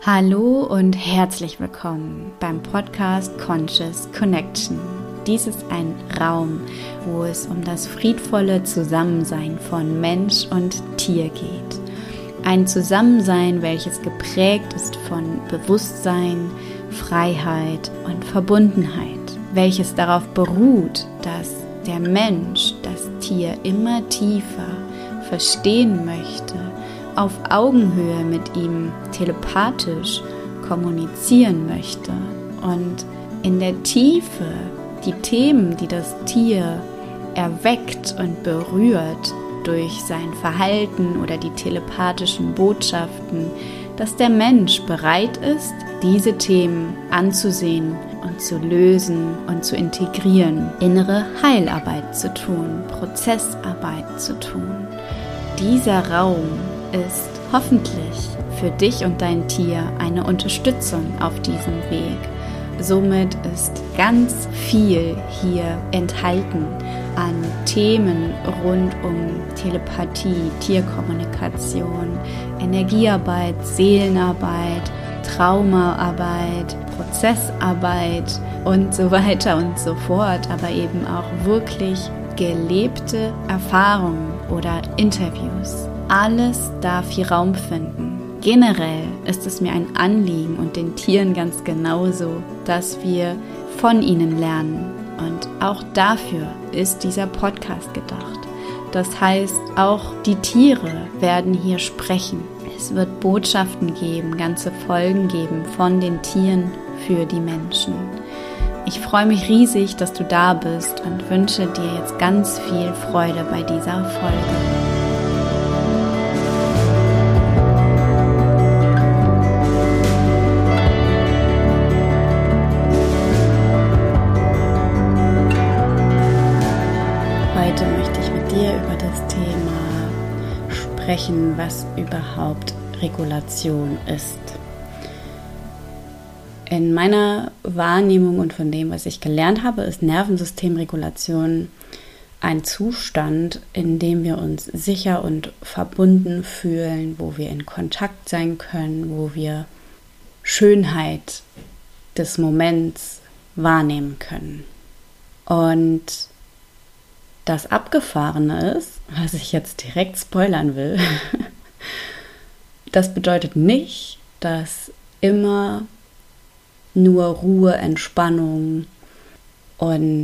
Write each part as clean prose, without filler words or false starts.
Hallo und herzlich willkommen beim Podcast Conscious Connection. Dies ist ein Raum, wo es um das friedvolle Zusammensein von Mensch und Tier geht. Ein Zusammensein, welches geprägt ist von Bewusstsein, Freiheit und Verbundenheit, welches darauf beruht, dass der Mensch das Tier immer tiefer verstehen möchte, auf Augenhöhe mit ihm telepathisch kommunizieren möchte und in der Tiefe die Themen, die das Tier erweckt und berührt durch sein Verhalten oder die telepathischen Botschaften, dass der Mensch bereit ist, diese Themen anzusehen und zu lösen und zu integrieren, innere Heilarbeit zu tun, Prozessarbeit zu tun. Dieser Raum ist hoffentlich für dich und dein Tier eine Unterstützung auf diesem Weg. Somit ist ganz viel hier enthalten an Themen rund um Telepathie, Tierkommunikation, Energiearbeit, Seelenarbeit, Traumaarbeit, Prozessarbeit und so weiter und so fort, aber eben auch wirklich gelebte Erfahrungen oder Interviews. Alles darf hier Raum finden. Generell ist es mir ein Anliegen und den Tieren ganz genauso, dass wir von ihnen lernen. Und auch dafür ist dieser Podcast gedacht. Das heißt, auch die Tiere werden hier sprechen. Es wird Botschaften geben, ganze Folgen geben von den Tieren für die Menschen. Ich freue mich riesig, dass du da bist und wünsche dir jetzt ganz viel Freude bei dieser Folge. Heute möchte ich mit dir über das Thema sprechen, was überhaupt Regulation ist. In meiner Wahrnehmung und von dem, was ich gelernt habe, ist Nervensystemregulation ein Zustand, in dem wir uns sicher und verbunden fühlen, wo wir in Kontakt sein können, wo wir Schönheit des Moments wahrnehmen können. Und das Abgefahrene ist, was ich jetzt direkt spoilern will, das bedeutet nicht, dass immer nur Ruhe, Entspannung und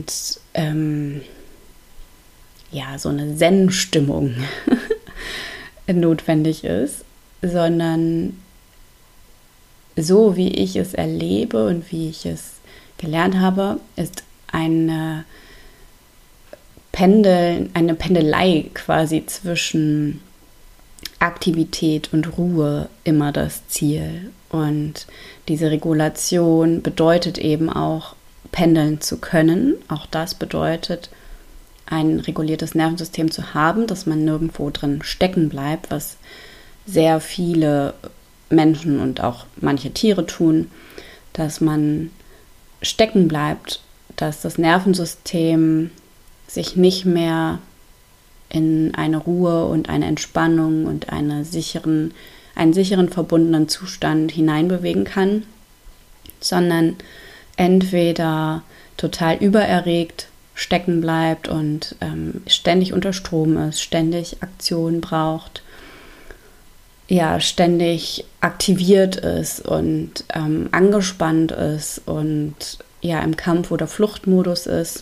so eine Zen-Stimmung notwendig ist, sondern so wie ich es erlebe und wie ich es gelernt habe, ist eine Pendelei quasi zwischen Aktivität und Ruhe immer das Ziel. Und diese Regulation bedeutet eben auch, pendeln zu können. Auch das bedeutet, ein reguliertes Nervensystem zu haben, dass man nirgendwo drin stecken bleibt, was sehr viele Menschen und auch manche Tiere tun, dass man stecken bleibt, dass das Nervensystem sich nicht mehr in eine Ruhe und eine Entspannung und einen sicheren verbundenen Zustand hineinbewegen kann, sondern entweder total übererregt stecken bleibt und ständig unter Strom ist, ständig Aktion braucht, ständig aktiviert ist und angespannt ist und im Kampf- oder Fluchtmodus ist.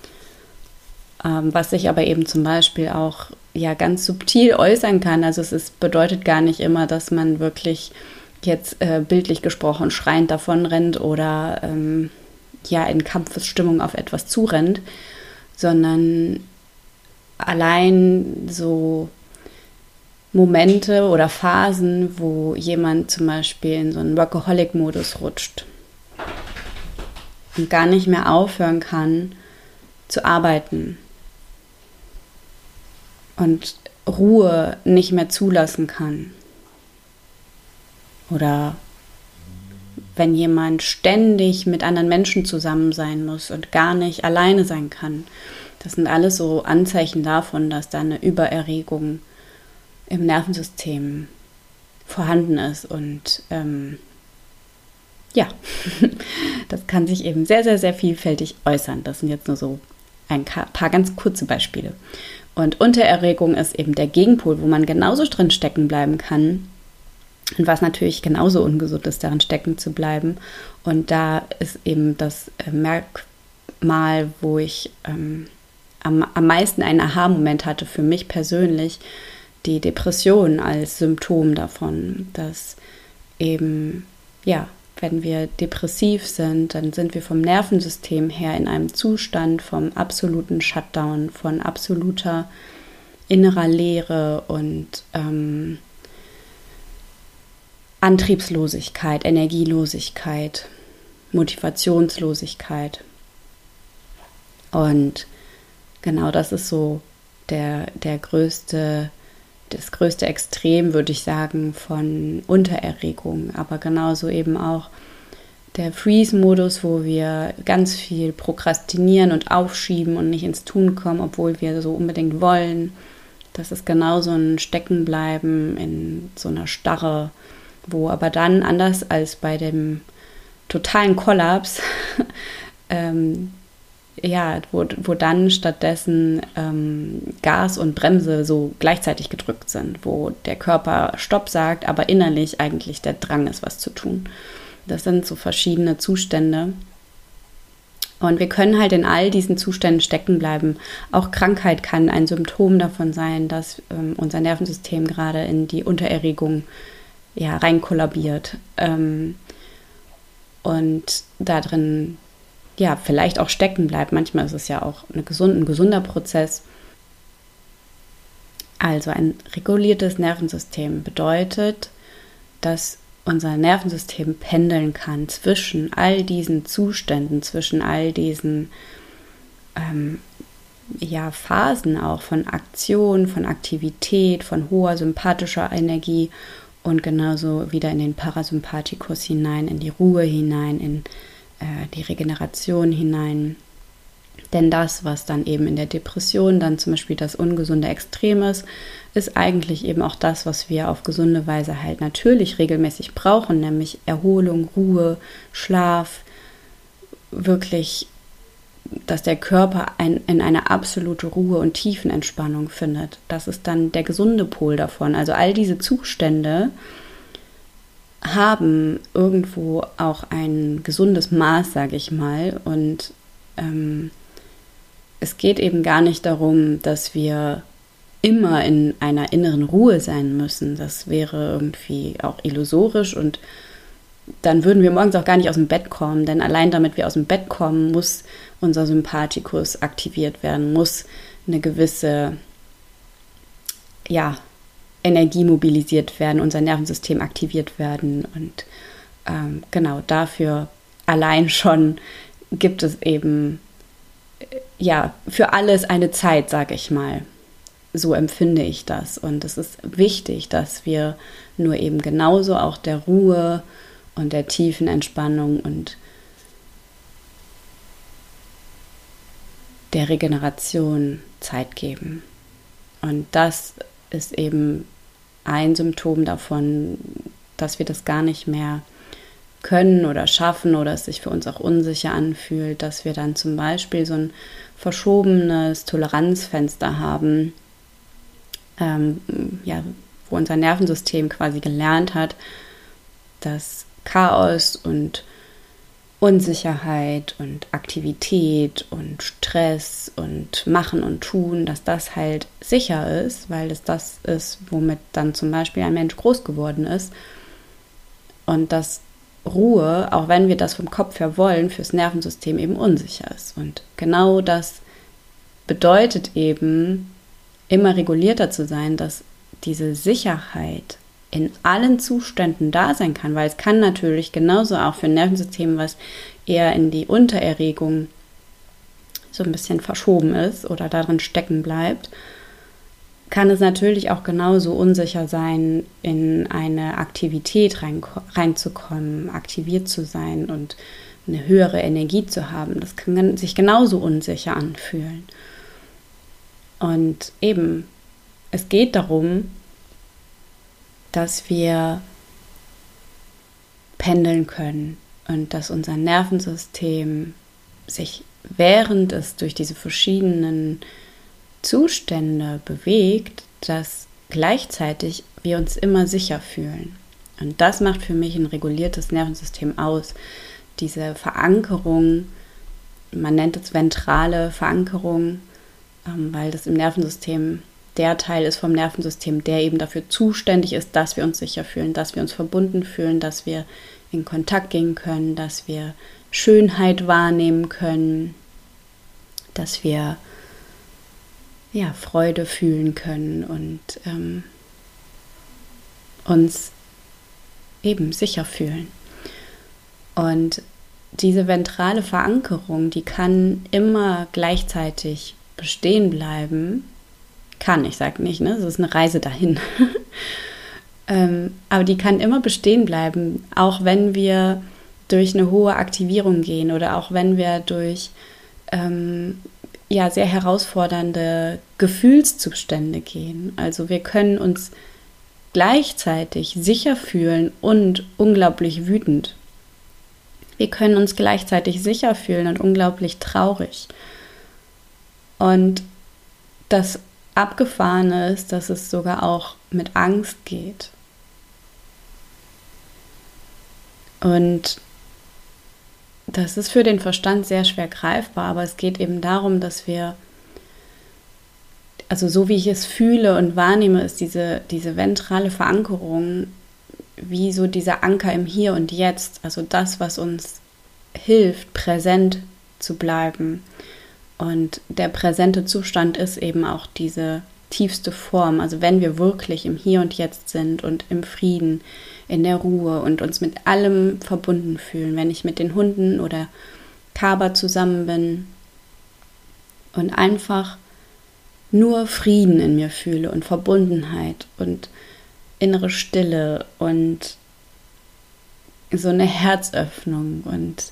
Was sich aber eben zum Beispiel auch ganz subtil äußern kann. Also bedeutet gar nicht immer, dass man wirklich jetzt bildlich gesprochen schreiend davonrennt oder in Kampfesstimmung auf etwas zurennt, sondern allein so Momente oder Phasen, wo jemand zum Beispiel in so einen Workaholic-Modus rutscht und gar nicht mehr aufhören kann zu arbeiten und Ruhe nicht mehr zulassen kann. Oder wenn jemand ständig mit anderen Menschen zusammen sein muss und gar nicht alleine sein kann. Das sind alles so Anzeichen davon, dass da eine Übererregung im Nervensystem vorhanden ist und Das kann sich eben sehr, sehr, sehr vielfältig äußern. Das sind jetzt nur so ein paar ganz kurze Beispiele. Und Untererregung ist eben der Gegenpol, wo man genauso drin stecken bleiben kann. Und was natürlich genauso ungesund ist, darin stecken zu bleiben. Und da ist eben das Merkmal, wo ich am meisten einen Aha-Moment hatte für mich persönlich, die Depression als Symptom davon, dass eben, ja, wenn wir depressiv sind, dann sind wir vom Nervensystem her in einem Zustand vom absoluten Shutdown, von absoluter innerer Leere und Antriebslosigkeit, Energielosigkeit, Motivationslosigkeit. Und genau das ist so das größte Extrem, würde ich sagen, von Untererregung. Aber genauso eben auch der Freeze-Modus, wo wir ganz viel prokrastinieren und aufschieben und nicht ins Tun kommen, obwohl wir so unbedingt wollen. Das ist genauso ein Steckenbleiben in so einer Starre, wo aber dann, anders als bei dem totalen Kollaps, wo dann stattdessen Gas und Bremse so gleichzeitig gedrückt sind, wo der Körper Stopp sagt, aber innerlich eigentlich der Drang ist, was zu tun. Das sind so verschiedene Zustände. Und wir können halt in all diesen Zuständen stecken bleiben. Auch Krankheit kann ein Symptom davon sein, dass unser Nervensystem gerade in die Untererregung rein kollabiert. Und da drin vielleicht auch stecken bleibt. Manchmal ist es ja auch ein gesunder Prozess. Also ein reguliertes Nervensystem bedeutet, dass unser Nervensystem pendeln kann zwischen all diesen Zuständen, zwischen all diesen Phasen auch von Aktion, von Aktivität, von hoher sympathischer Energie und genauso wieder in den Parasympathikus hinein, in die Ruhe hinein, in die Regeneration hinein. Denn das, was dann eben in der Depression dann zum Beispiel das ungesunde Extrem ist eigentlich eben auch das, was wir auf gesunde Weise halt natürlich regelmäßig brauchen, nämlich Erholung, Ruhe, Schlaf, wirklich, dass der Körper in eine absolute Ruhe und Tiefenentspannung findet. Das ist dann der gesunde Pol davon. Also all diese Zustände haben irgendwo auch ein gesundes Maß, sage ich mal. Und es geht eben gar nicht darum, dass wir immer in einer inneren Ruhe sein müssen. Das wäre irgendwie auch illusorisch und dann würden wir morgens auch gar nicht aus dem Bett kommen, denn allein damit wir aus dem Bett kommen, muss unser Sympathikus aktiviert werden, muss eine gewisse Energie mobilisiert werden, unser Nervensystem aktiviert werden und genau dafür allein schon gibt es eben für alles eine Zeit, sage ich mal. So empfinde ich das und es ist wichtig, dass wir nur eben genauso auch der Ruhe und der tiefen Entspannung und der Regeneration Zeit geben. Und das ist eben ein Symptom davon, dass wir das gar nicht mehr können oder schaffen oder es sich für uns auch unsicher anfühlt, dass wir dann zum Beispiel so ein verschobenes Toleranzfenster haben, wo unser Nervensystem quasi gelernt hat, dass Chaos und Unsicherheit und Aktivität und Stress und Machen und Tun, dass das halt sicher ist, weil es das ist, womit dann zum Beispiel ein Mensch groß geworden ist. Und dass Ruhe, auch wenn wir das vom Kopf her wollen, fürs Nervensystem eben unsicher ist. Und genau das bedeutet eben, immer regulierter zu sein, dass diese Sicherheit in allen Zuständen da sein kann, weil es kann natürlich genauso auch für ein Nervensystem, was eher in die Untererregung so ein bisschen verschoben ist oder darin stecken bleibt, kann es natürlich auch genauso unsicher sein, in eine Aktivität reinzukommen, aktiviert zu sein und eine höhere Energie zu haben. Das kann sich genauso unsicher anfühlen. Und eben, es geht darum, dass wir pendeln können und dass unser Nervensystem sich, während es durch diese verschiedenen Zustände bewegt, dass gleichzeitig wir uns immer sicher fühlen. Und das macht für mich ein reguliertes Nervensystem aus. Diese Verankerung, man nennt es ventrale Verankerung, weil das im Nervensystem der Teil ist vom Nervensystem, der eben dafür zuständig ist, dass wir uns sicher fühlen, dass wir uns verbunden fühlen, dass wir in Kontakt gehen können, dass wir Schönheit wahrnehmen können, dass wir Freude fühlen können und uns eben sicher fühlen. Und diese ventrale Verankerung, die kann immer gleichzeitig bestehen bleiben. Ich sage nicht, ne? Es ist eine Reise dahin. Aber die kann immer bestehen bleiben, auch wenn wir durch eine hohe Aktivierung gehen oder auch wenn wir durch sehr herausfordernde Gefühlszustände gehen. Also wir können uns gleichzeitig sicher fühlen und unglaublich wütend. Wir können uns gleichzeitig sicher fühlen und unglaublich traurig. Und das Abgefahrene ist, dass es sogar auch mit Angst geht. Und das ist für den Verstand sehr schwer greifbar, aber es geht eben darum, dass wir, also so wie ich es fühle und wahrnehme, ist diese ventrale Verankerung wie so dieser Anker im Hier und Jetzt, also das, was uns hilft, präsent zu bleiben. Und der präsente Zustand ist eben auch diese tiefste Form, also wenn wir wirklich im Hier und Jetzt sind und im Frieden, in der Ruhe und uns mit allem verbunden fühlen, wenn ich mit den Hunden oder Kaba zusammen bin und einfach nur Frieden in mir fühle und Verbundenheit und innere Stille und so eine Herzöffnung und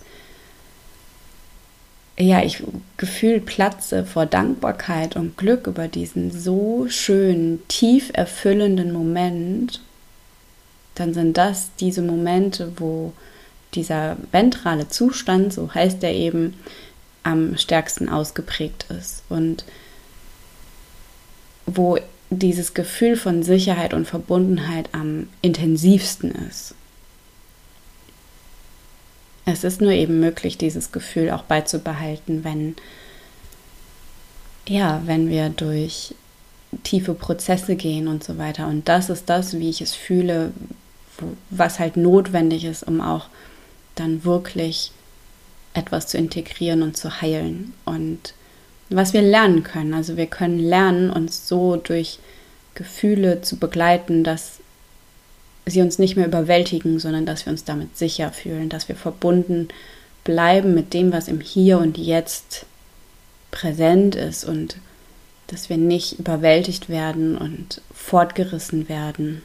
ich gefühlt platze vor Dankbarkeit und Glück über diesen so schönen, tief erfüllenden Moment, dann sind das diese Momente, wo dieser ventrale Zustand, so heißt er eben, am stärksten ausgeprägt ist und wo dieses Gefühl von Sicherheit und Verbundenheit am intensivsten ist. Es ist nur eben möglich, dieses Gefühl auch beizubehalten, wenn wir durch tiefe Prozesse gehen und so weiter. Und das ist das, wie ich es fühle, was halt notwendig ist, um auch dann wirklich etwas zu integrieren und zu heilen. Und was wir lernen können. Also wir können lernen, uns so durch Gefühle zu begleiten, dass sie uns nicht mehr überwältigen, sondern dass wir uns damit sicher fühlen, dass wir verbunden bleiben mit dem, was im Hier und Jetzt präsent ist und dass wir nicht überwältigt werden und fortgerissen werden.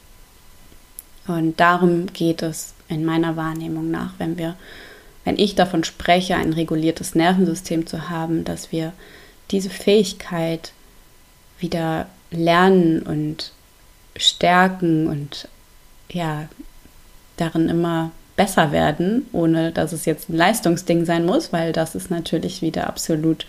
Und darum geht es in meiner Wahrnehmung nach, wenn ich davon spreche, ein reguliertes Nervensystem zu haben, dass wir diese Fähigkeit wieder lernen und stärken und darin immer besser werden, ohne dass es jetzt ein Leistungsding sein muss, weil das ist natürlich wieder absolut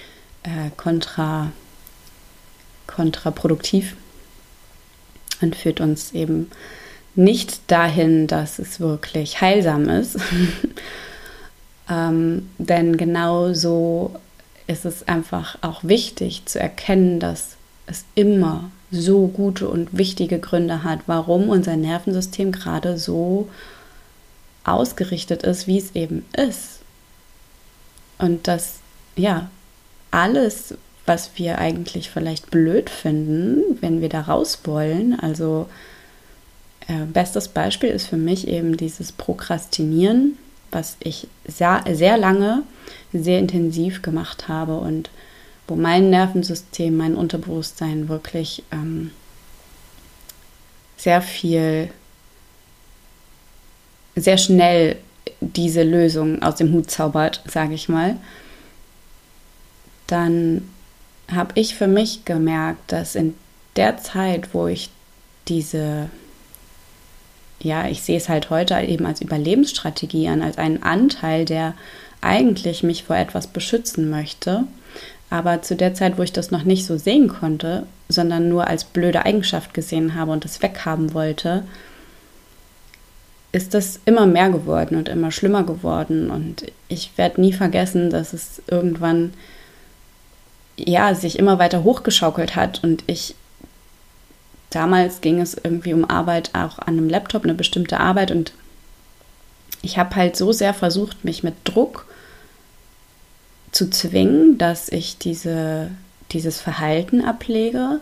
kontraproduktiv und führt uns eben nicht dahin, dass es wirklich heilsam ist. Denn genau so ist es einfach auch wichtig zu erkennen, dass es immer so gute und wichtige Gründe hat, warum unser Nervensystem gerade so ausgerichtet ist, wie es eben ist. Und dass, alles, was wir eigentlich vielleicht blöd finden, wenn wir da raus wollen, also bestes Beispiel ist für mich eben dieses Prokrastinieren, was ich sehr, sehr lange, sehr intensiv gemacht habe und wo mein Nervensystem, mein Unterbewusstsein wirklich sehr schnell diese Lösung aus dem Hut zaubert, sage ich mal, dann habe ich für mich gemerkt, dass in der Zeit, wo ich diese ja, ich sehe es halt heute eben als Überlebensstrategie an, als einen Anteil, der eigentlich mich vor etwas beschützen möchte. Aber zu der Zeit, wo ich das noch nicht so sehen konnte, sondern nur als blöde Eigenschaft gesehen habe und es weghaben wollte, ist das immer mehr geworden und immer schlimmer geworden. Und ich werde nie vergessen, dass es irgendwann ja sich immer weiter hochgeschaukelt hat. Und damals ging es irgendwie um Arbeit auch an einem Laptop, eine bestimmte Arbeit. Und ich habe halt so sehr versucht, mich mit Druck zu zwingen, dass ich dieses Verhalten ablege,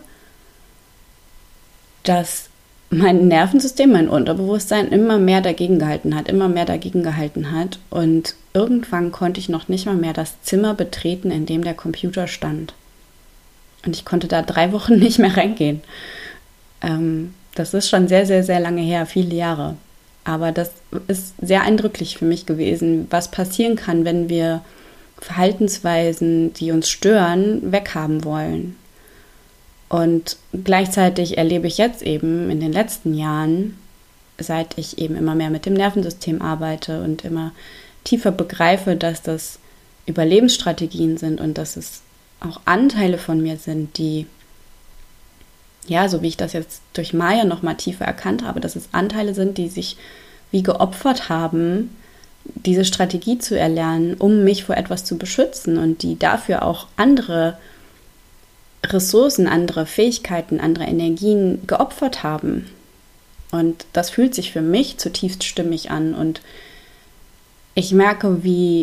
dass mein Nervensystem, mein Unterbewusstsein immer mehr dagegen gehalten hat. Und irgendwann konnte ich noch nicht mal mehr das Zimmer betreten, in dem der Computer stand. Und ich konnte da 3 Wochen nicht mehr reingehen. Das ist schon sehr, sehr, sehr lange her, viele Jahre. Aber das ist sehr eindrücklich für mich gewesen, was passieren kann, wenn wir Verhaltensweisen, die uns stören, weghaben wollen. Und gleichzeitig erlebe ich jetzt eben in den letzten Jahren, seit ich eben immer mehr mit dem Nervensystem arbeite und immer tiefer begreife, dass das Überlebensstrategien sind und dass es auch Anteile von mir sind, die, ja, so wie ich das jetzt durch Maya noch mal tiefer erkannt habe, dass es Anteile sind, die sich wie geopfert haben, diese Strategie zu erlernen, um mich vor etwas zu beschützen und die dafür auch andere Ressourcen, andere Fähigkeiten, andere Energien geopfert haben. Und das fühlt sich für mich zutiefst stimmig an. Und ich merke, wie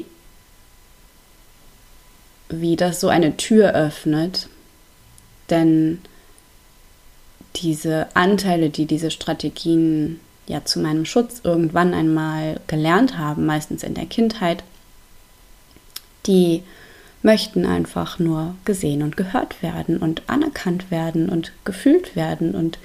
das so eine Tür öffnet. Denn diese Anteile, die diese Strategien ja zu meinem Schutz irgendwann einmal gelernt haben, meistens in der Kindheit, die möchten einfach nur gesehen und gehört werden und anerkannt werden und gefühlt werden. Und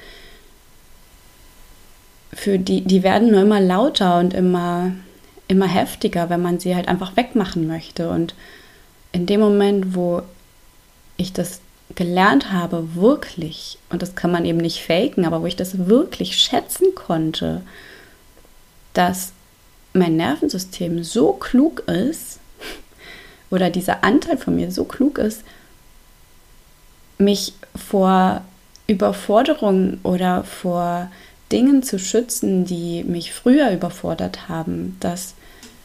für die werden nur immer lauter und immer heftiger, wenn man sie halt einfach wegmachen möchte. Und in dem Moment, wo ich das gelernt habe, wirklich, und das kann man eben nicht faken, aber wo ich das wirklich schätzen konnte, dass mein Nervensystem so klug ist, oder dieser Anteil von mir so klug ist, mich vor Überforderungen oder vor Dingen zu schützen, die mich früher überfordert haben, dass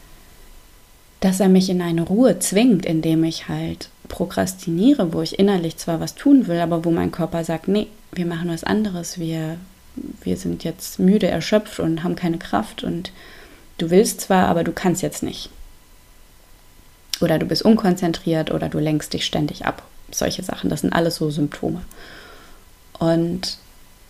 er mich in eine Ruhe zwingt, indem ich halt prokrastiniere, wo ich innerlich zwar was tun will, aber wo mein Körper sagt, nee, wir machen was anderes, wir sind jetzt müde, erschöpft und haben keine Kraft und du willst zwar, aber du kannst jetzt nicht. Oder du bist unkonzentriert oder du lenkst dich ständig ab. Solche Sachen, das sind alles so Symptome. Und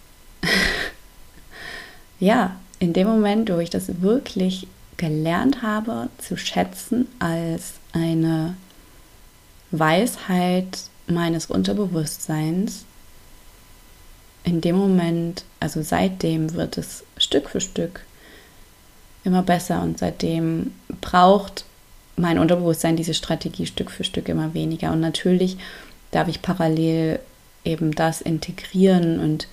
ja, in dem Moment, wo ich das wirklich gelernt habe zu schätzen als eine Weisheit meines Unterbewusstseins, in dem Moment, also seitdem wird es Stück für Stück immer besser und seitdem braucht mein Unterbewusstsein diese Strategie Stück für Stück immer weniger. Und natürlich darf ich parallel eben das integrieren und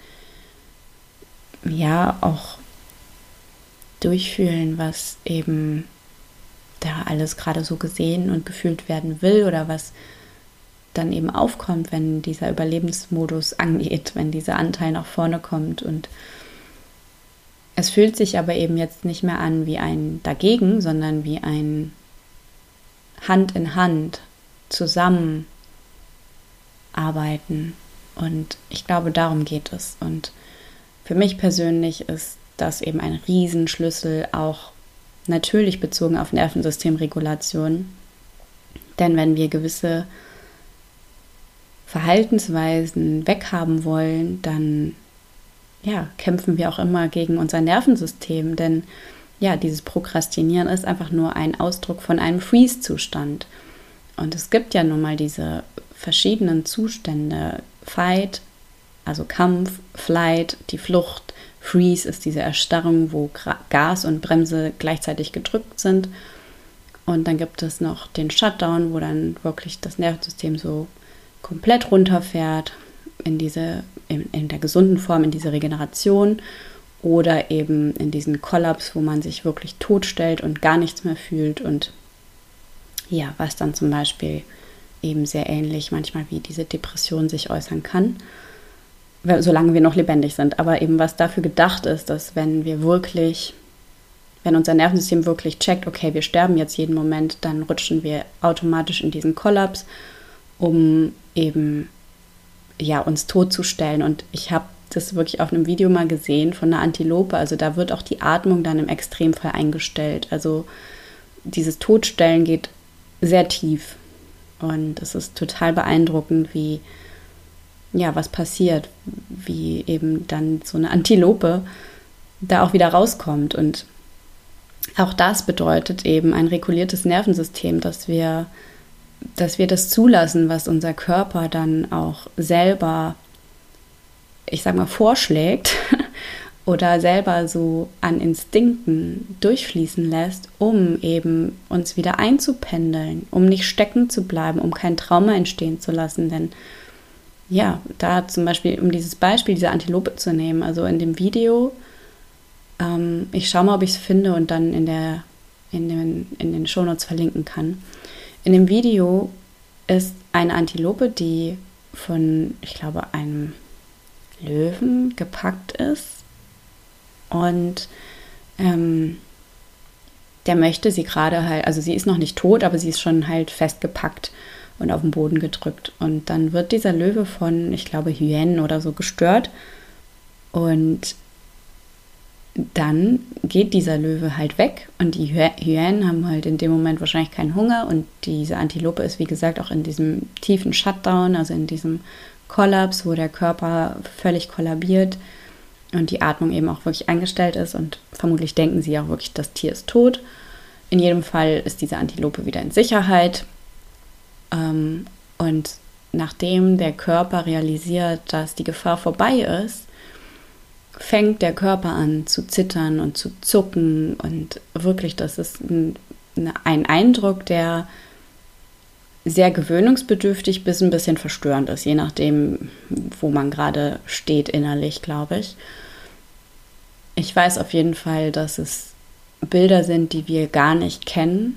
ja auch durchfühlen, was eben da alles gerade so gesehen und gefühlt werden will oder was dann eben aufkommt, wenn dieser Überlebensmodus angeht, wenn dieser Anteil nach vorne kommt. Und es fühlt sich aber eben jetzt nicht mehr an wie ein Dagegen, sondern wie ein Hand in Hand zusammen arbeiten. Und ich glaube, darum geht es. Und für mich persönlich ist das eben ein Riesenschlüssel, auch natürlich bezogen auf Nervensystemregulation. Denn wenn wir gewisse Verhaltensweisen weghaben wollen, dann ja, kämpfen wir auch immer gegen unser Nervensystem. Denn ja, dieses Prokrastinieren ist einfach nur ein Ausdruck von einem Freeze-Zustand. Und es gibt ja nun mal diese verschiedenen Zustände. Fight, also Kampf, Flight, die Flucht. Freeze ist diese Erstarrung, wo Gas und Bremse gleichzeitig gedrückt sind. Und dann gibt es noch den Shutdown, wo dann wirklich das Nervensystem so komplett runterfährt in der gesunden Form, in diese Regeneration. oder eben in diesen Kollaps, wo man sich wirklich totstellt und gar nichts mehr fühlt und ja, was dann zum Beispiel eben sehr ähnlich manchmal wie diese Depression sich äußern kann, solange wir noch lebendig sind. Aber eben was dafür gedacht ist, dass wenn unser Nervensystem wirklich checkt, okay, wir sterben jetzt jeden Moment, dann rutschen wir automatisch in diesen Kollaps, um eben ja, uns totzustellen. Und ich habe das wirklich auf einem Video mal gesehen von einer Antilope. Also da wird auch die Atmung dann im Extremfall eingestellt. Also dieses Totstellen geht sehr tief. Und es ist total beeindruckend, was passiert, wie eben dann so eine Antilope da auch wieder rauskommt. Und auch das bedeutet eben ein reguliertes Nervensystem, dass wir das zulassen, was unser Körper dann auch selber, ich sag mal, vorschlägt oder selber so an Instinkten durchfließen lässt, um eben uns wieder einzupendeln, um nicht stecken zu bleiben, um kein Trauma entstehen zu lassen. Denn ja, da zum Beispiel, um dieses Beispiel dieser Antilope zu nehmen, also in dem Video, ich schaue mal, ob ich es finde und dann in den Shownotes verlinken kann. In dem Video ist eine Antilope, die von, ich glaube, einem Löwen gepackt ist. Und der möchte sie gerade halt, also sie ist noch nicht tot, aber sie ist schon halt festgepackt und auf den Boden gedrückt. Und dann wird dieser Löwe von, ich glaube, Hyänen oder so gestört. Und dann geht dieser Löwe halt weg und die Hyänen haben halt in dem Moment wahrscheinlich keinen Hunger und diese Antilope ist, wie gesagt, auch in diesem tiefen Shutdown, also in diesem Kollaps, wo der Körper völlig kollabiert und die Atmung eben auch wirklich eingestellt ist und vermutlich denken sie auch wirklich, das Tier ist tot. In jedem Fall ist diese Antilope wieder in Sicherheit und nachdem der Körper realisiert, dass die Gefahr vorbei ist, fängt der Körper an zu zittern und zu zucken und wirklich, das ist ein Eindruck, der sehr gewöhnungsbedürftig bis ein bisschen verstörend ist, je nachdem, wo man gerade steht innerlich, glaube ich. Ich weiß auf jeden Fall, dass es Bilder sind, die wir gar nicht kennen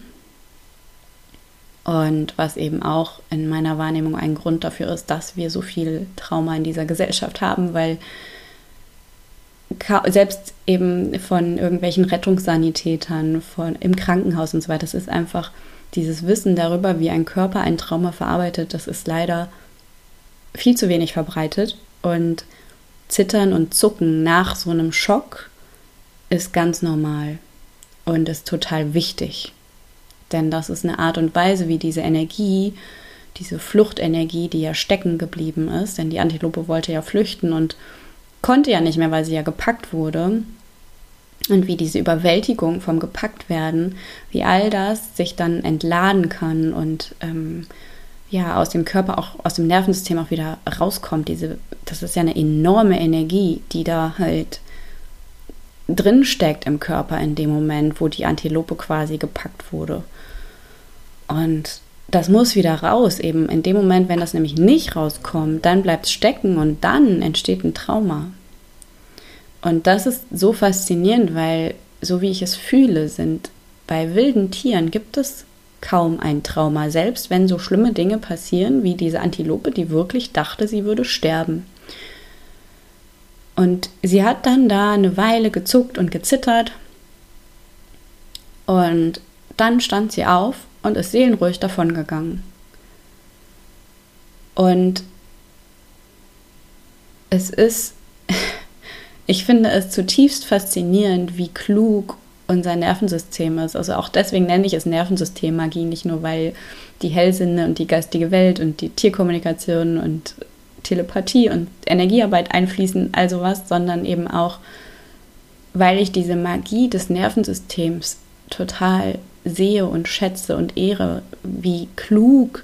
und was eben auch in meiner Wahrnehmung ein Grund dafür ist, dass wir so viel Trauma in dieser Gesellschaft haben, weil selbst eben von irgendwelchen Rettungssanitätern, im Krankenhaus und so weiter, das ist einfach dieses Wissen darüber, wie ein Körper ein Trauma verarbeitet, das ist leider viel zu wenig verbreitet. Und Zittern und Zucken nach so einem Schock ist ganz normal und ist total wichtig. Denn das ist eine Art und Weise, wie diese Energie, diese Fluchtenergie, die ja stecken geblieben ist, denn die Antilope wollte ja flüchten und konnte ja nicht mehr, weil sie ja gepackt wurde. Und wie diese Überwältigung vom Gepacktwerden, wie all das sich dann entladen kann und aus dem Körper, auch aus dem Nervensystem auch wieder rauskommt. Das ist ja eine enorme Energie, die da halt drin steckt im Körper in dem Moment, wo die Antilope quasi gepackt wurde. Und das muss wieder raus, eben in dem Moment, wenn das nämlich nicht rauskommt, dann bleibt es stecken und dann entsteht ein Trauma. Und das ist so faszinierend, weil, so wie ich es fühle, bei wilden Tieren gibt es kaum ein Trauma, selbst wenn so schlimme Dinge passieren, wie diese Antilope, die wirklich dachte, sie würde sterben. Und sie hat dann da eine Weile gezuckt und gezittert und dann stand sie auf und ist seelenruhig davongegangen. Und ich finde es zutiefst faszinierend, wie klug unser Nervensystem ist. Also auch deswegen nenne ich es Nervensystemmagie, nicht nur, weil die Hellsinne und die geistige Welt und die Tierkommunikation und Telepathie und Energiearbeit einfließen, also was, sondern eben auch, weil ich diese Magie des Nervensystems total sehe und schätze und ehre, wie klug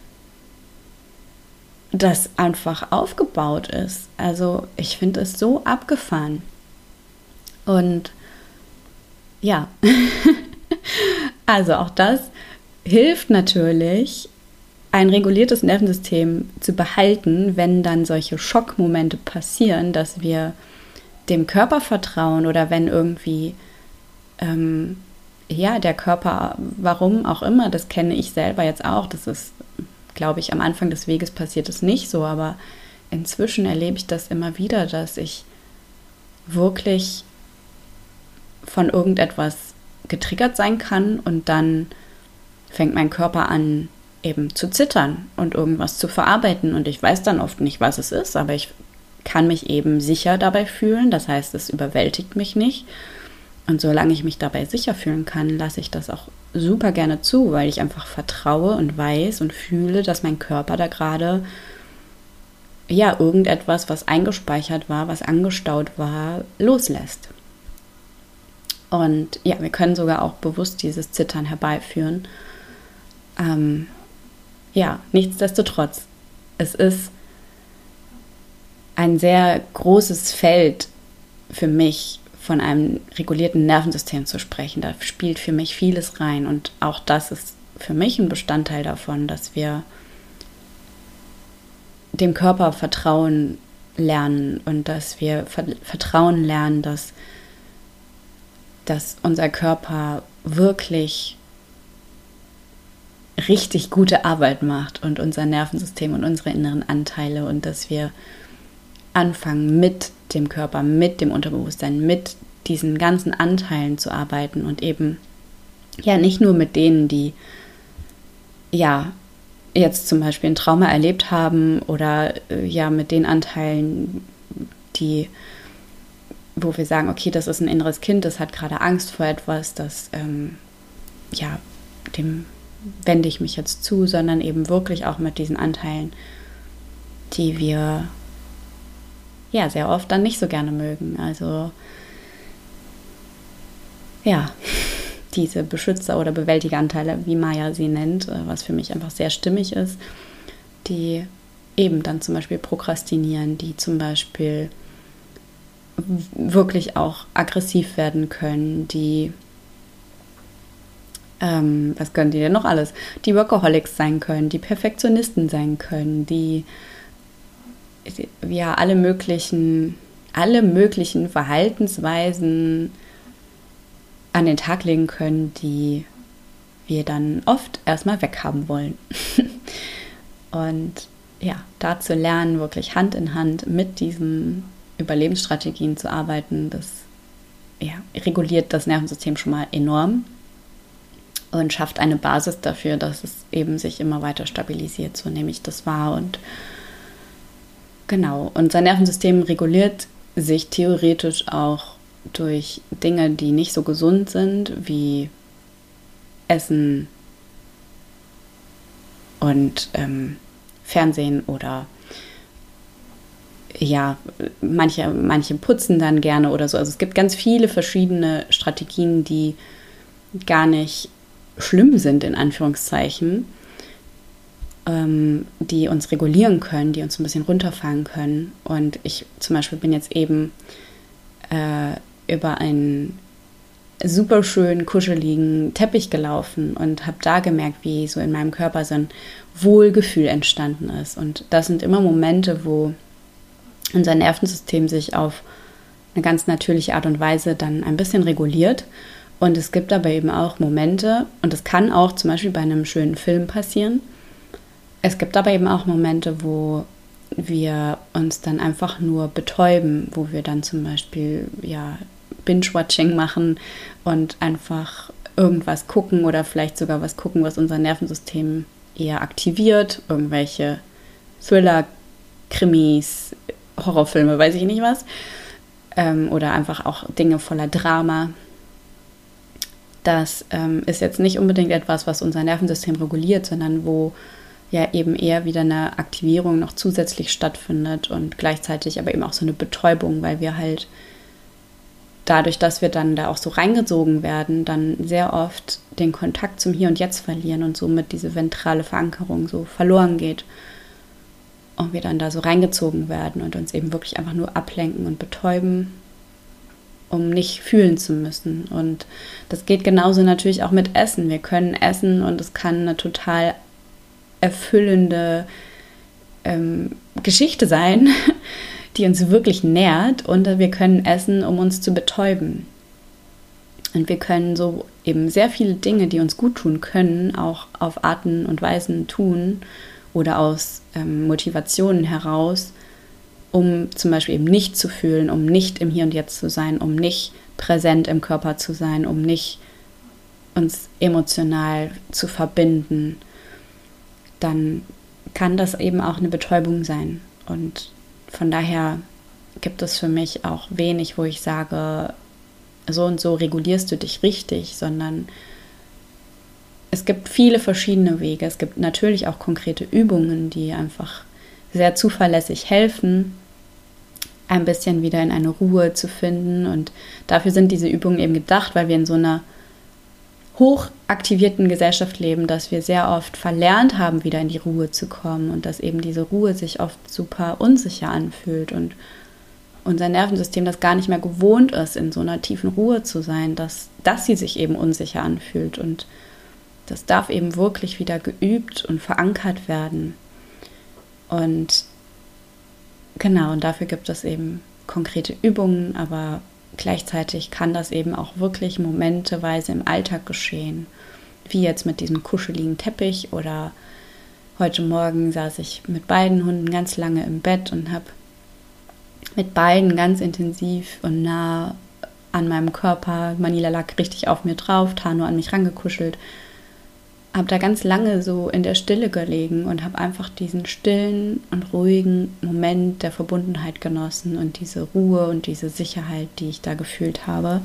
das einfach aufgebaut ist. Also ich finde es so abgefahren. Und ja, also auch das hilft natürlich, ein reguliertes Nervensystem zu behalten, wenn dann solche Schockmomente passieren, dass wir dem Körper vertrauen oder wenn irgendwie der Körper, warum auch immer, das kenne ich selber jetzt auch, das ist, glaube ich, am Anfang des Weges passiert es nicht so, aber inzwischen erlebe ich das immer wieder, dass ich wirklich von irgendetwas getriggert sein kann und dann fängt mein Körper an, eben zu zittern und irgendwas zu verarbeiten und ich weiß dann oft nicht, was es ist, aber ich kann mich eben sicher dabei fühlen, das heißt, es überwältigt mich nicht. Und solange ich mich dabei sicher fühlen kann, lasse ich das auch super gerne zu, weil ich einfach vertraue und weiß und fühle, dass mein Körper da gerade irgendetwas, was eingespeichert war, was angestaut war, loslässt. Und wir können sogar auch bewusst dieses Zittern herbeiführen. Nichtsdestotrotz, es ist ein sehr großes Feld für mich, von einem regulierten Nervensystem zu sprechen. Da spielt für mich vieles rein und auch das ist für mich ein Bestandteil davon, dass wir dem Körper vertrauen lernen und dass wir vertrauen lernen, dass unser Körper wirklich richtig gute Arbeit macht und unser Nervensystem und unsere inneren Anteile und dass wir anfangen mit dem Körper, mit dem Unterbewusstsein, mit diesen ganzen Anteilen zu arbeiten und eben nicht nur mit denen, die jetzt zum Beispiel ein Trauma erlebt haben oder mit den Anteilen, wo wir sagen, okay, das ist ein inneres Kind, das hat gerade Angst vor etwas, dem wende ich mich jetzt zu, sondern eben wirklich auch mit diesen Anteilen, die wir sehr oft dann nicht so gerne mögen. Also diese Beschützer- oder Bewältigeranteile, wie Maya sie nennt, was für mich einfach sehr stimmig ist, die eben dann zum Beispiel prokrastinieren, die zum Beispiel wirklich auch aggressiv werden können, die was können die denn noch alles? Die Workaholics sein können, die Perfektionisten sein können, die alle möglichen Verhaltensweisen an den Tag legen können, die wir dann oft erstmal weghaben wollen. Und da zu lernen, wirklich Hand in Hand mit diesen Überlebensstrategien zu arbeiten, das reguliert das Nervensystem schon mal enorm und schafft eine Basis dafür, dass es eben sich immer weiter stabilisiert, so nehme ich das wahr. Und genau, unser Nervensystem reguliert sich theoretisch auch durch Dinge, die nicht so gesund sind, wie Essen und Fernsehen oder manche putzen dann gerne oder so. Also es gibt ganz viele verschiedene Strategien, die gar nicht schlimm sind, in Anführungszeichen, die uns regulieren können, die uns ein bisschen runterfahren können. Und ich zum Beispiel bin jetzt eben über einen super schönen, kuscheligen Teppich gelaufen und habe da gemerkt, wie so in meinem Körper so ein Wohlgefühl entstanden ist. Und das sind immer Momente, wo unser Nervensystem sich auf eine ganz natürliche Art und Weise dann ein bisschen reguliert. Und es gibt aber eben auch Momente, und das kann auch zum Beispiel bei einem schönen Film passieren, es gibt aber eben auch Momente, wo wir uns dann einfach nur betäuben, wo wir dann zum Beispiel Binge-Watching machen und einfach irgendwas gucken oder vielleicht sogar was gucken, was unser Nervensystem eher aktiviert, irgendwelche Thriller, Krimis, Horrorfilme, weiß ich nicht was, oder einfach auch Dinge voller Drama. Das ist jetzt nicht unbedingt etwas, was unser Nervensystem reguliert, sondern wo eben eher wieder eine Aktivierung noch zusätzlich stattfindet und gleichzeitig aber eben auch so eine Betäubung, weil wir halt dadurch, dass wir dann da auch so reingezogen werden, dann sehr oft den Kontakt zum Hier und Jetzt verlieren und somit diese ventrale Verankerung so verloren geht und wir dann da so reingezogen werden und uns eben wirklich einfach nur ablenken und betäuben, um nicht fühlen zu müssen. Und das geht genauso natürlich auch mit Essen. Wir können essen und es kann eine total erfüllende Geschichte sein, die uns wirklich nährt, und wir können essen, um uns zu betäuben. Und wir können so eben sehr viele Dinge, die uns gut tun können, auch auf Arten und Weisen tun oder aus Motivationen heraus, um zum Beispiel eben nicht zu fühlen, um nicht im Hier und Jetzt zu sein, um nicht präsent im Körper zu sein, um nicht uns emotional zu verbinden. Dann kann das eben auch eine Betäubung sein. Und von daher gibt es für mich auch wenig, wo ich sage, so und so regulierst du dich richtig, sondern es gibt viele verschiedene Wege. Es gibt natürlich auch konkrete Übungen, die einfach sehr zuverlässig helfen, ein bisschen wieder in eine Ruhe zu finden. Und dafür sind diese Übungen eben gedacht, weil wir in so einer hochaktivierten Gesellschaft leben, dass wir sehr oft verlernt haben, wieder in die Ruhe zu kommen und dass eben diese Ruhe sich oft super unsicher anfühlt und unser Nervensystem das gar nicht mehr gewohnt ist, in so einer tiefen Ruhe zu sein, dass sie sich eben unsicher anfühlt, und das darf eben wirklich wieder geübt und verankert werden. Und genau, und dafür gibt es eben konkrete Übungen, aber gleichzeitig kann das eben auch wirklich momenteweise im Alltag geschehen, wie jetzt mit diesem kuscheligen Teppich, oder heute Morgen saß ich mit beiden Hunden ganz lange im Bett und habe mit beiden ganz intensiv und nah an meinem Körper, Manila lag richtig auf mir drauf, Tano an mich rangekuschelt, habe da ganz lange so in der Stille gelegen und habe einfach diesen stillen und ruhigen Moment der Verbundenheit genossen und diese Ruhe und diese Sicherheit, die ich da gefühlt habe.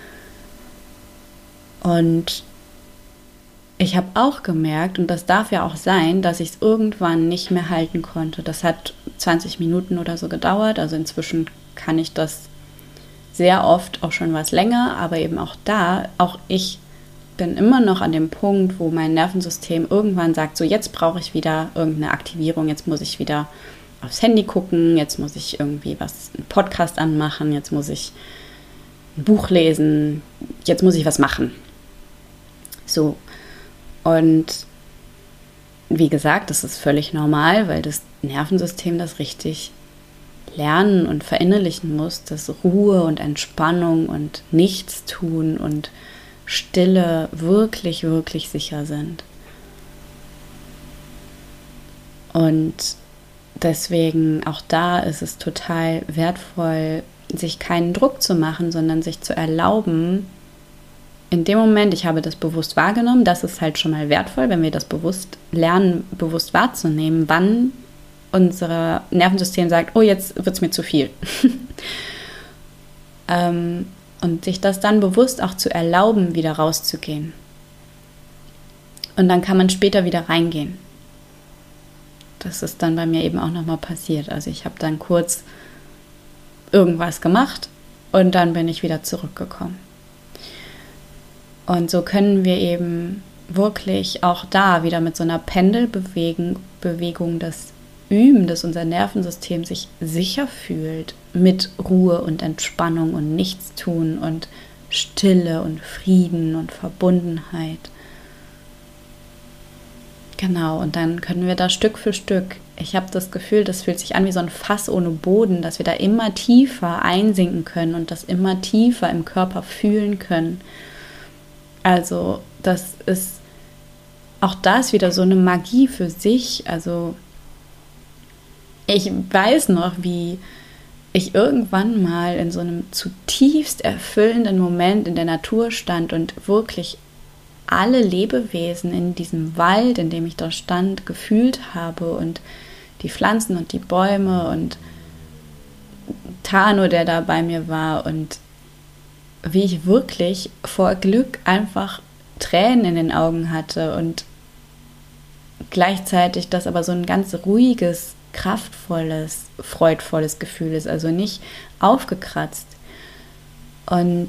Und ich habe auch gemerkt, und das darf ja auch sein, dass ich es irgendwann nicht mehr halten konnte. Das hat 20 Minuten oder so gedauert, also inzwischen kann ich das sehr oft auch schon was länger, aber eben auch ich bin immer noch an dem Punkt, wo mein Nervensystem irgendwann sagt, so jetzt brauche ich wieder irgendeine Aktivierung, jetzt muss ich wieder aufs Handy gucken, jetzt muss ich irgendwie einen Podcast anmachen, jetzt muss ich ein Buch lesen, jetzt muss ich was machen. So, und wie gesagt, das ist völlig normal, weil das Nervensystem das richtig lernen und verinnerlichen muss, dass Ruhe und Entspannung und Nichtstun und Stille wirklich, wirklich sicher sind. Und deswegen auch da ist es total wertvoll, sich keinen Druck zu machen, sondern sich zu erlauben, in dem Moment, ich habe das bewusst wahrgenommen, das ist halt schon mal wertvoll, wenn wir das bewusst lernen, bewusst wahrzunehmen, wann unser Nervensystem sagt, oh, jetzt wird es mir zu viel. Und sich das dann bewusst auch zu erlauben, wieder rauszugehen. Und dann kann man später wieder reingehen. Das ist dann bei mir eben auch nochmal passiert. Also ich habe dann kurz irgendwas gemacht und dann bin ich wieder zurückgekommen. Und so können wir eben wirklich auch da wieder mit so einer Pendelbewegung das üben, dass unser Nervensystem sich sicher fühlt mit Ruhe und Entspannung und Nichtstun und Stille und Frieden und Verbundenheit. Genau, und dann können wir da Stück für Stück, ich habe das Gefühl, das fühlt sich an wie so ein Fass ohne Boden, dass wir da immer tiefer einsinken können und das immer tiefer im Körper fühlen können. Also das ist auch das wieder so eine Magie für sich. Also ich weiß noch, wie ich irgendwann mal in so einem zutiefst erfüllenden Moment in der Natur stand und wirklich alle Lebewesen in diesem Wald, in dem ich da stand, gefühlt habe und die Pflanzen und die Bäume und Tano, der da bei mir war, und wie ich wirklich vor Glück einfach Tränen in den Augen hatte und gleichzeitig das aber so ein ganz ruhiges, kraftvolles, freudvolles Gefühl ist, also nicht aufgekratzt. Und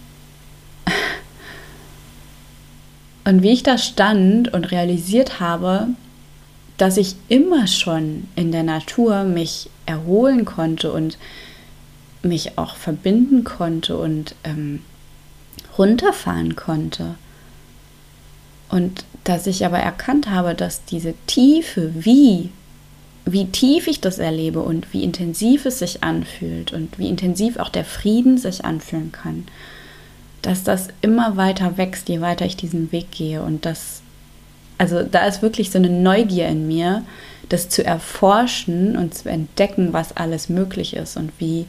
wie ich da stand und realisiert habe, dass ich immer schon in der Natur mich erholen konnte und mich auch verbinden konnte und runterfahren konnte. Und dass ich aber erkannt habe, dass diese Tiefe, wie wie tief ich das erlebe und wie intensiv es sich anfühlt und wie intensiv auch der Frieden sich anfühlen kann, dass das immer weiter wächst, je weiter ich diesen Weg gehe. Und also da ist wirklich so eine Neugier in mir, das zu erforschen und zu entdecken, was alles möglich ist und wie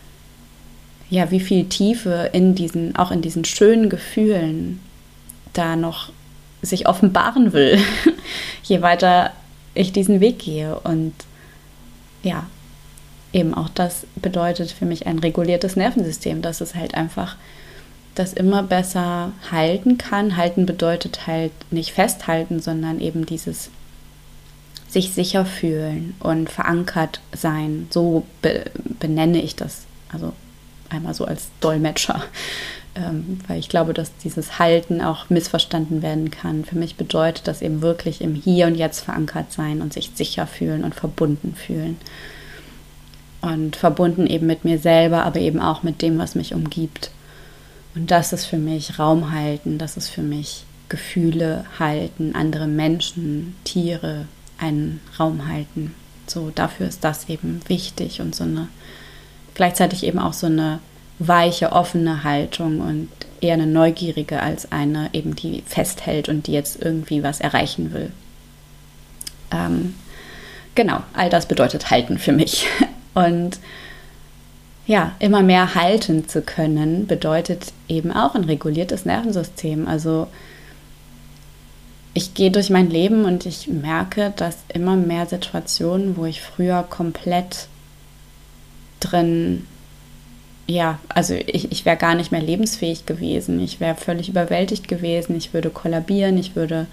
viel Tiefe auch in diesen schönen Gefühlen da noch sich offenbaren will, je weiter ich diesen Weg gehe. Und ja, eben auch das bedeutet für mich ein reguliertes Nervensystem, dass es halt einfach das immer besser halten kann. Halten bedeutet halt nicht festhalten, sondern eben dieses sich sicher fühlen und verankert sein. So benenne ich das, also einmal so als Dolmetscher, weil ich glaube, dass dieses Halten auch missverstanden werden kann. Für mich bedeutet das eben wirklich im Hier und Jetzt verankert sein und sich sicher fühlen und verbunden fühlen. Und verbunden eben mit mir selber, aber eben auch mit dem, was mich umgibt. Und das ist für mich Raum halten, das ist für mich Gefühle halten, andere Menschen, Tiere einen Raum halten. So, dafür ist das eben wichtig und gleichzeitig eben auch so eine weiche, offene Haltung und eher eine neugierige als eine eben, die festhält und die jetzt irgendwie was erreichen will. Genau, all das bedeutet halten für mich. Und ja, immer mehr halten zu können, bedeutet eben auch ein reguliertes Nervensystem. Also ich gehe durch mein Leben und ich merke, dass immer mehr Situationen, wo ich früher komplett drin, also ich wäre gar nicht mehr lebensfähig gewesen. Ich wäre völlig überwältigt gewesen. Ich würde kollabieren, ich würde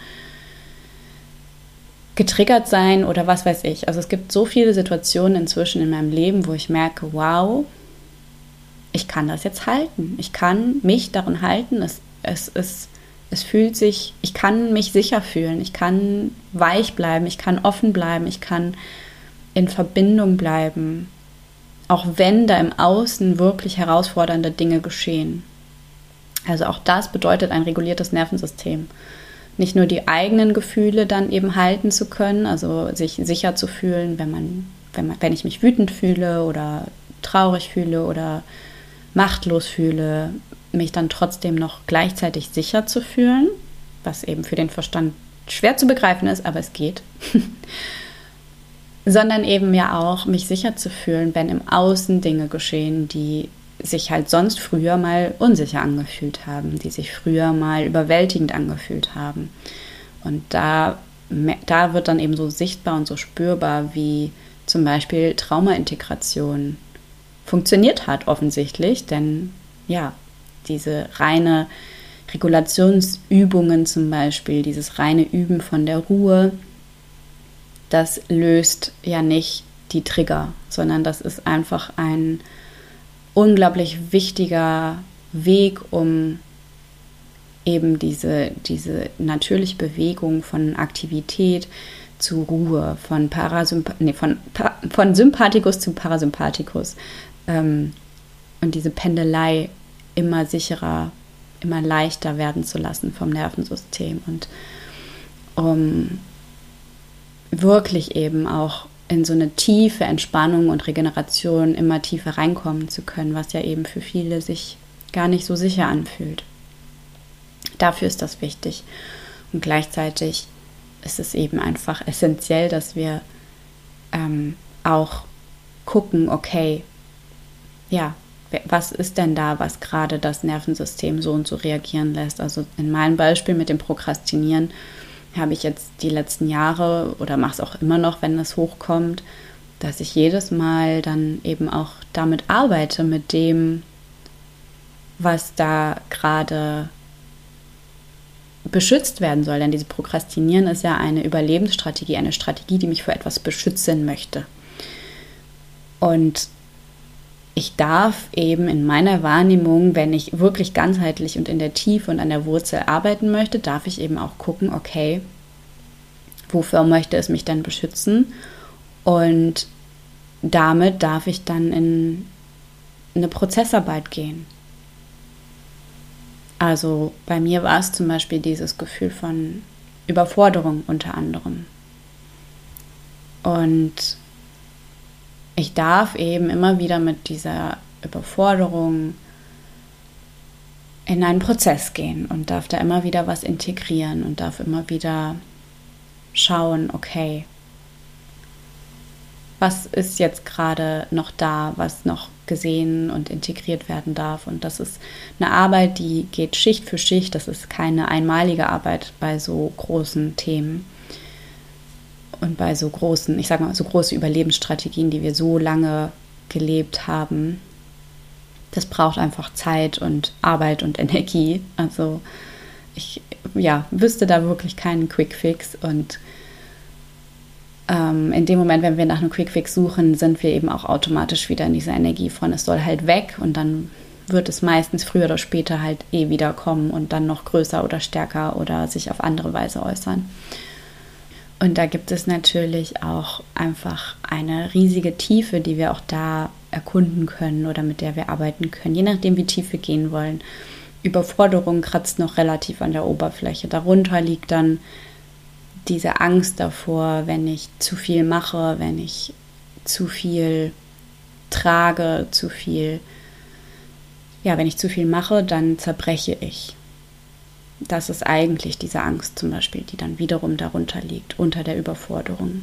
getriggert sein oder was weiß ich. Also es gibt so viele Situationen inzwischen in meinem Leben, wo ich merke, wow, ich kann das jetzt halten. Ich kann mich darin halten. Es fühlt sich, ich kann mich sicher fühlen. Ich kann weich bleiben. Ich kann offen bleiben. Ich kann in Verbindung bleiben. Auch wenn da im Außen wirklich herausfordernde Dinge geschehen. Also auch das bedeutet ein reguliertes Nervensystem. Nicht nur die eigenen Gefühle dann eben halten zu können, also sich sicher zu fühlen, wenn ich mich wütend fühle oder traurig fühle oder machtlos fühle, mich dann trotzdem noch gleichzeitig sicher zu fühlen, was eben für den Verstand schwer zu begreifen ist, aber es geht. Sondern eben ja auch mich sicher zu fühlen, wenn im Außen Dinge geschehen, die sich halt sonst früher mal unsicher angefühlt haben, die sich früher mal überwältigend angefühlt haben. Und da wird dann eben so sichtbar und so spürbar, wie zum Beispiel Traumaintegration funktioniert hat offensichtlich, denn ja, diese reine Regulationsübungen zum Beispiel, dieses reine Üben von der Ruhe, das löst ja nicht die Trigger, sondern das ist einfach ein unglaublich wichtiger Weg, um eben diese natürliche Bewegung von Aktivität zu Ruhe, von Sympathikus zu Parasympathikus und diese Pendelei immer sicherer, immer leichter werden zu lassen vom Nervensystem und um wirklich eben auch in so eine tiefe Entspannung und Regeneration immer tiefer reinkommen zu können, was ja eben für viele sich gar nicht so sicher anfühlt. Dafür ist das wichtig. Und gleichzeitig ist es eben einfach essentiell, dass wir auch gucken, okay, ja, was ist denn da, was gerade das Nervensystem so und so reagieren lässt. Also in meinem Beispiel mit dem Prokrastinieren habe ich jetzt die letzten Jahre oder mache es auch immer noch, wenn es hochkommt, dass ich jedes Mal dann eben auch damit arbeite, mit dem, was da gerade beschützt werden soll. Denn dieses Prokrastinieren ist ja eine Überlebensstrategie, eine Strategie, die mich vor etwas beschützen möchte. Und ich darf eben in meiner Wahrnehmung, wenn ich wirklich ganzheitlich und in der Tiefe und an der Wurzel arbeiten möchte, darf ich eben auch gucken, okay, wofür möchte es mich dann beschützen? Und damit darf ich dann in eine Prozessarbeit gehen. Also bei mir war es zum Beispiel dieses Gefühl von Überforderung unter anderem. Und ich darf eben immer wieder mit dieser Überforderung in einen Prozess gehen und darf da immer wieder was integrieren und darf immer wieder schauen, okay, was ist jetzt gerade noch da, was noch gesehen und integriert werden darf. Und das ist eine Arbeit, die geht Schicht für Schicht. Das ist keine einmalige Arbeit bei so großen Themen und bei so großen, ich sage mal, so große Überlebensstrategien, die wir so lange gelebt haben. Das braucht einfach Zeit und Arbeit und Energie. Also ich wüsste da wirklich keinen Quickfix. Und in dem Moment, wenn wir nach einem Quickfix suchen, sind wir eben auch automatisch wieder in dieser Energie von, es soll halt weg, und dann wird es meistens früher oder später halt wieder kommen und dann noch größer oder stärker oder sich auf andere Weise äußern. Und da gibt es natürlich auch einfach eine riesige Tiefe, die wir auch da erkunden können oder mit der wir arbeiten können, je nachdem, wie tief wir gehen wollen. Überforderung kratzt noch relativ an der Oberfläche. Darunter liegt dann diese Angst davor, wenn ich zu viel mache, wenn ich zu viel trage, wenn ich zu viel mache, dann zerbreche ich. Das ist eigentlich diese Angst zum Beispiel, die dann wiederum darunter liegt, unter der Überforderung.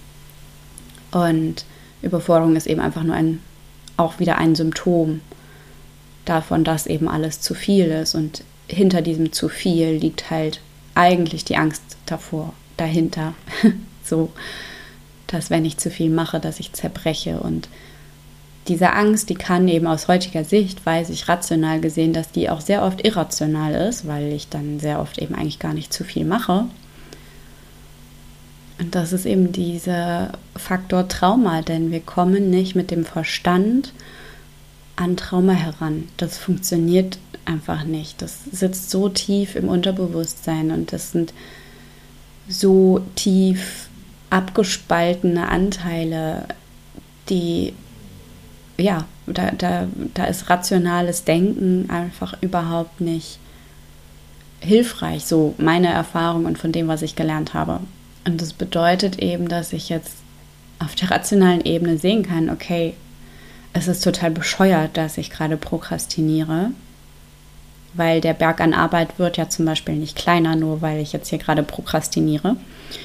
Und Überforderung ist eben einfach nur auch wieder ein Symptom davon, dass eben alles zu viel ist. Und hinter diesem zu viel liegt halt eigentlich die Angst dahinter. So, dass wenn ich zu viel mache, dass ich zerbreche. Und diese Angst, die kann eben aus heutiger Sicht, weiß ich rational gesehen, dass die auch sehr oft irrational ist, weil ich dann sehr oft eben eigentlich gar nicht zu viel mache. Und das ist eben dieser Faktor Trauma, denn wir kommen nicht mit dem Verstand an Trauma heran. Das funktioniert einfach nicht. Das sitzt so tief im Unterbewusstsein und das sind so tief abgespaltene Anteile, die, da ist rationales Denken einfach überhaupt nicht hilfreich, so meine Erfahrung und von dem, was ich gelernt habe. Und das bedeutet eben, dass ich jetzt auf der rationalen Ebene sehen kann, okay, es ist total bescheuert, dass ich gerade prokrastiniere, weil der Berg an Arbeit wird ja zum Beispiel nicht kleiner, nur weil ich jetzt hier gerade prokrastiniere.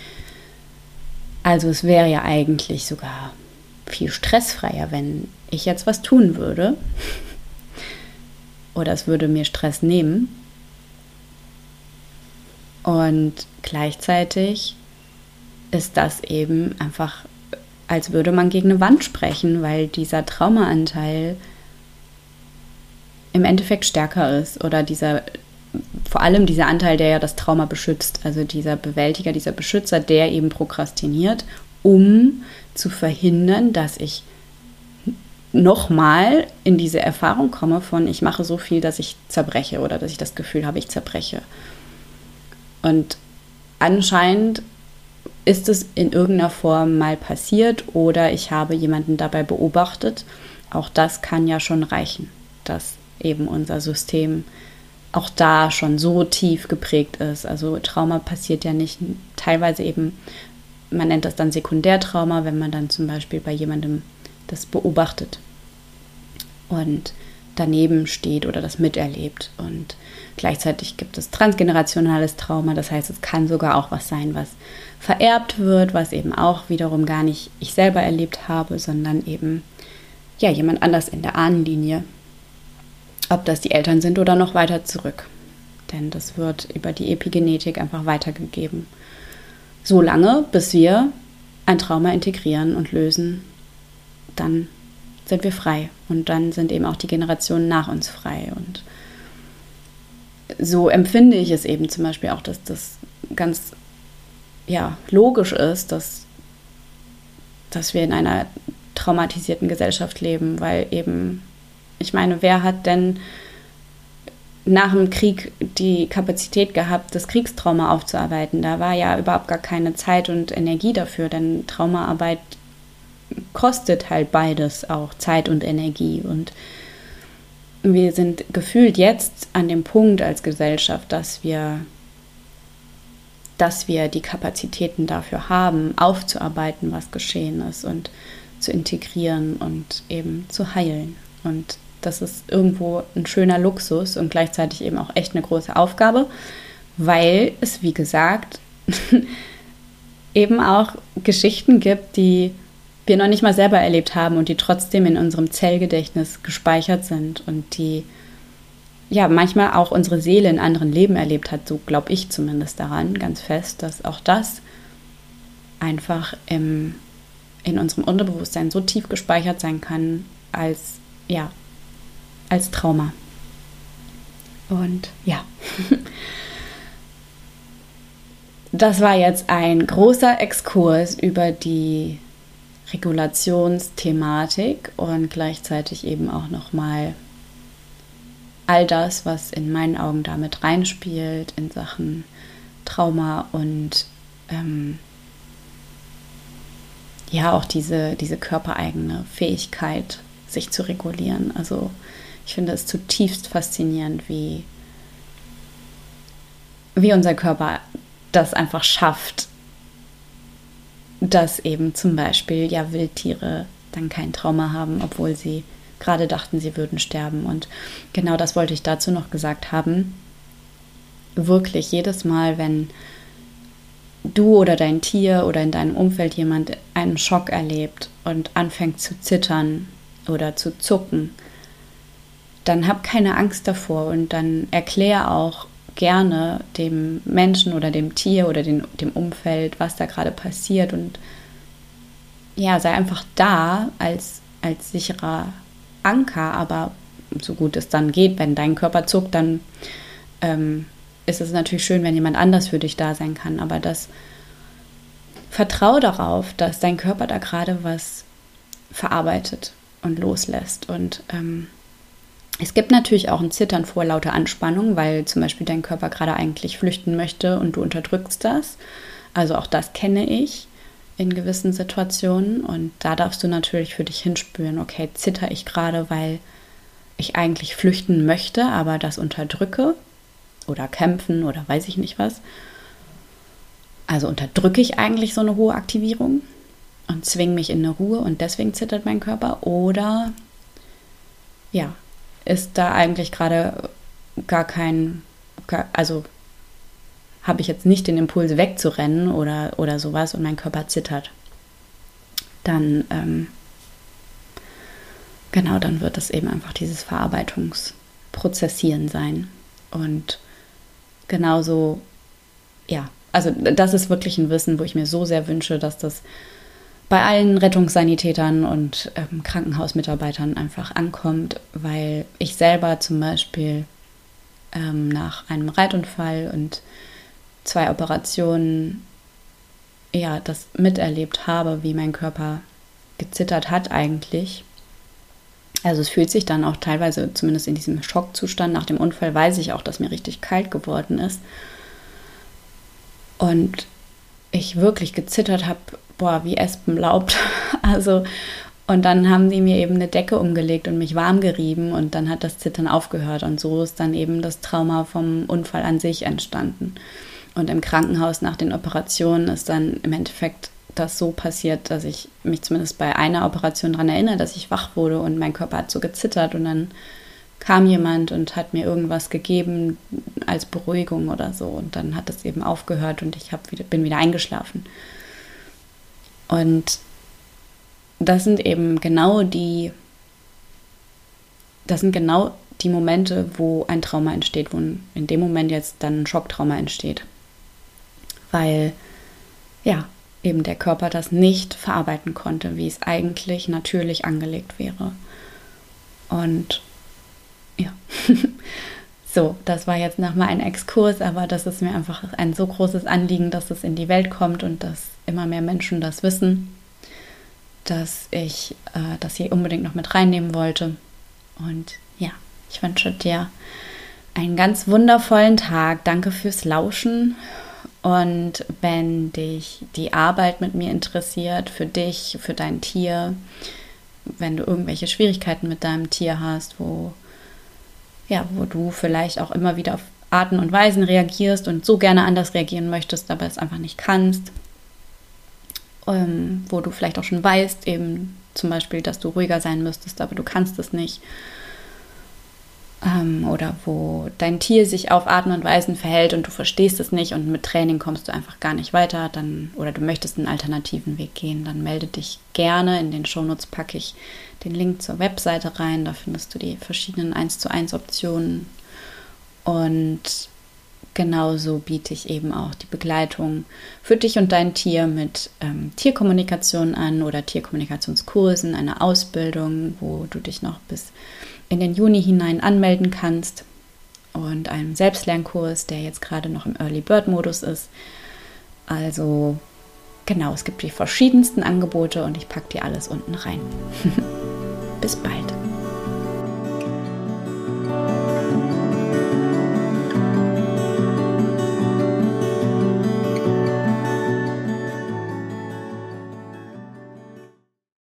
Also es wäre ja eigentlich sogar viel stressfreier, wenn ich jetzt was tun würde. Oder es würde mir Stress nehmen. Und gleichzeitig ist das eben einfach, als würde man gegen eine Wand sprechen, weil dieser Traumaanteil im Endeffekt stärker ist. Oder vor allem dieser Anteil, der ja das Trauma beschützt. Also dieser Bewältiger, dieser Beschützer, der eben prokrastiniert, um zu verhindern, dass ich nochmal in diese Erfahrung komme von, ich mache so viel, dass ich zerbreche oder dass ich das Gefühl habe, ich zerbreche. Und anscheinend ist es in irgendeiner Form mal passiert oder ich habe jemanden dabei beobachtet. Auch das kann ja schon reichen, dass eben unser System auch da schon so tief geprägt ist. Also Trauma passiert ja nicht, teilweise eben, man nennt das dann Sekundärtrauma, wenn man dann zum Beispiel bei jemandem das beobachtet und daneben steht oder das miterlebt. Und gleichzeitig gibt es transgenerationales Trauma, das heißt, es kann sogar auch was sein, was vererbt wird, was eben auch wiederum gar nicht ich selber erlebt habe, sondern eben jemand anders in der Ahnenlinie. Ob das die Eltern sind oder noch weiter zurück. Denn das wird über die Epigenetik einfach weitergegeben. So lange, bis wir ein Trauma integrieren und lösen, dann sind wir frei. Und dann sind eben auch die Generationen nach uns frei. Und so empfinde ich es eben zum Beispiel auch, dass das ganz logisch ist, dass wir in einer traumatisierten Gesellschaft leben, weil eben, ich meine, wer hat denn nach dem Krieg die Kapazität gehabt, das Kriegstrauma aufzuarbeiten? Da war ja überhaupt gar keine Zeit und Energie dafür, denn Traumaarbeit kostet halt beides auch, Zeit und Energie. Und wir sind gefühlt jetzt an dem Punkt als Gesellschaft, dass wir dass wir die Kapazitäten dafür haben, aufzuarbeiten, was geschehen ist und zu integrieren und eben zu heilen. Und das ist irgendwo ein schöner Luxus und gleichzeitig eben auch echt eine große Aufgabe, weil es, wie gesagt, eben auch Geschichten gibt, die wir noch nicht mal selber erlebt haben und die trotzdem in unserem Zellgedächtnis gespeichert sind und die ja manchmal auch unsere Seele in anderen Leben erlebt hat. So glaube ich zumindest daran ganz fest, dass auch das einfach in unserem Unterbewusstsein so tief gespeichert sein kann als Trauma. Und ja, das war jetzt ein großer Exkurs über die Regulationsthematik und gleichzeitig eben auch nochmal all das, was in meinen Augen damit reinspielt in Sachen Trauma und auch diese körpereigene Fähigkeit, sich zu regulieren. Also ich finde es zutiefst faszinierend, wie unser Körper das einfach schafft, dass eben zum Beispiel Wildtiere dann kein Trauma haben, obwohl sie gerade dachten, sie würden sterben. Und genau das wollte ich dazu noch gesagt haben. Wirklich jedes Mal, wenn du oder dein Tier oder in deinem Umfeld jemand einen Schock erlebt und anfängt zu zittern oder zu zucken, dann hab keine Angst davor und dann erklär auch gerne dem Menschen oder dem Tier oder dem Umfeld, was da gerade passiert und sei einfach da als sicherer Anker, aber so gut es dann geht, wenn dein Körper zuckt, dann ist es natürlich schön, wenn jemand anders für dich da sein kann, aber vertrau darauf, dass dein Körper da gerade was verarbeitet und loslässt und es gibt natürlich auch ein Zittern vor lauter Anspannung, weil zum Beispiel dein Körper gerade eigentlich flüchten möchte und du unterdrückst das. Also auch das kenne ich in gewissen Situationen und da darfst du natürlich für dich hinspüren, okay, zitter ich gerade, weil ich eigentlich flüchten möchte, aber das unterdrücke oder kämpfen oder weiß ich nicht was. Also unterdrücke ich eigentlich so eine hohe Aktivierung und zwinge mich in eine Ruhe und deswegen zittert mein Körper oder ist da eigentlich gerade also habe ich jetzt nicht den Impuls wegzurennen oder sowas und mein Körper zittert. Dann, dann wird es eben einfach dieses Verarbeitungsprozessieren sein. Und genauso, also das ist wirklich ein Wissen, wo ich mir so sehr wünsche, dass das bei allen Rettungssanitätern und Krankenhausmitarbeitern einfach ankommt, weil ich selber zum Beispiel nach einem Reitunfall und 2 Operationen das miterlebt habe, wie mein Körper gezittert hat eigentlich. Also es fühlt sich dann auch teilweise, zumindest in diesem Schockzustand nach dem Unfall, weiß ich auch, dass mir richtig kalt geworden ist. Und ich wirklich gezittert habe, wie Espenlaub. Also, und dann haben die mir eben eine Decke umgelegt und mich warm gerieben und dann hat das Zittern aufgehört und so ist dann eben das Trauma vom Unfall an sich entstanden. Und im Krankenhaus nach den Operationen ist dann im Endeffekt das so passiert, dass ich mich zumindest bei einer Operation daran erinnere, dass ich wach wurde und mein Körper hat so gezittert und dann kam jemand und hat mir irgendwas gegeben als Beruhigung oder so und dann hat es eben aufgehört und ich bin wieder eingeschlafen. Und das sind eben genau die Momente, wo ein Trauma entsteht, wo in dem Moment jetzt dann ein Schocktrauma entsteht. Weil, eben der Körper das nicht verarbeiten konnte, wie es eigentlich natürlich angelegt wäre. Und so, das war jetzt nochmal ein Exkurs, aber das ist mir einfach ein so großes Anliegen, dass es in die Welt kommt und dass immer mehr Menschen das wissen, dass ich das hier unbedingt noch mit reinnehmen wollte. Und ich wünsche dir einen ganz wundervollen Tag. Danke fürs Lauschen. Und wenn dich die Arbeit mit mir interessiert, für dich, für dein Tier, wenn du irgendwelche Schwierigkeiten mit deinem Tier hast, wo du vielleicht auch immer wieder Arten und Weisen reagierst und so gerne anders reagieren möchtest, aber es einfach nicht kannst. Wo du vielleicht auch schon weißt, eben zum Beispiel, dass du ruhiger sein müsstest, aber du kannst es nicht. Oder wo dein Tier sich auf Arten und Weisen verhält und du verstehst es nicht und mit Training kommst du einfach gar nicht weiter, oder du möchtest einen alternativen Weg gehen, dann melde dich gerne. In den Shownotes packe ich den Link zur Webseite rein, da findest du die verschiedenen 1:1 Optionen. Und genauso biete ich eben auch die Begleitung für dich und dein Tier mit Tierkommunikation an oder Tierkommunikationskursen, einer Ausbildung, wo du dich noch bis in den Juni hinein anmelden kannst, und einem Selbstlernkurs, der jetzt gerade noch im Early Bird Modus ist. Also genau, es gibt die verschiedensten Angebote und ich packe dir alles unten rein. Bis bald.